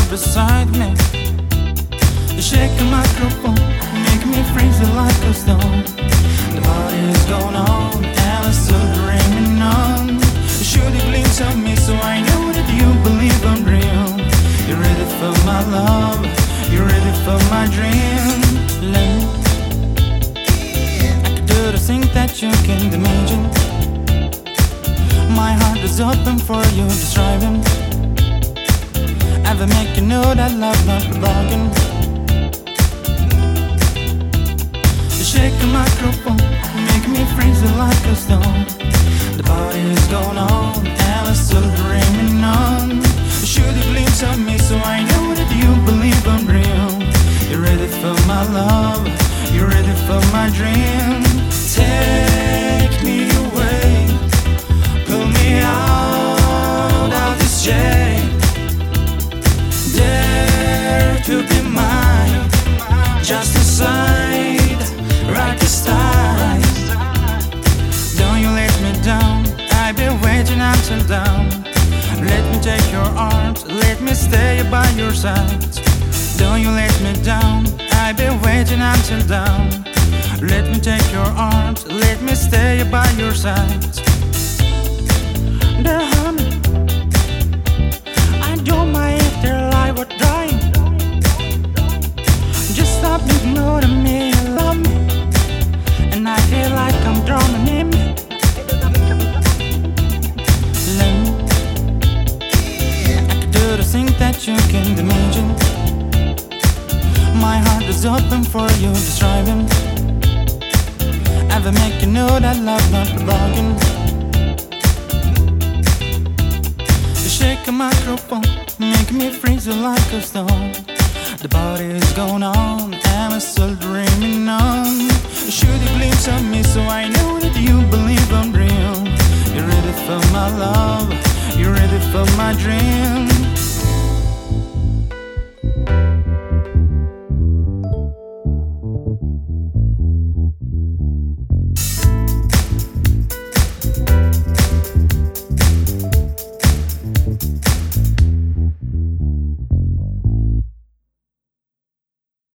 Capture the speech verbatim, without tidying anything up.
beside me. You shake the microphone, make me freeze it like a stone. The party is going on, and I'm still dreaming on. You shoot a glimpse of me, so I know that you believe I'm real. You're ready for my love, you're ready for my dream. Let me, I can do the things that you can't imagine. My heart is open for you, just driving. Ever make you know that love not a bargain. You shake the microphone, make me freeze it like a stone. The party is going on, and I'm still dreaming on. You shoot a glimpse of me, so I know that you believe I'm real. You're ready for my love, you're ready for my dream. Take me away, pull me out of this jail. Dare to be mine, just aside, right this time. Don't you let me down, I've been waiting until dawn. Let me take your arms, let me stay by your side. Don't you let me down, I've been waiting until dawn. Let me take your arms, let me stay by your side. The honey, I don't mind if their life were dying. Just stop ignoring me and love me, and I feel like I'm drowning in me. Let me, I can do the things that you can't imagine. My heart is open for you, just driving. Ever make you know that love not a bargain. You shake a microphone, make me freeze it like a stone. The party is going on, and I'm still dreaming on. You shoot a glimpse of me, so I know that you believe I'm real. You're ready for my love, you're ready for my dream.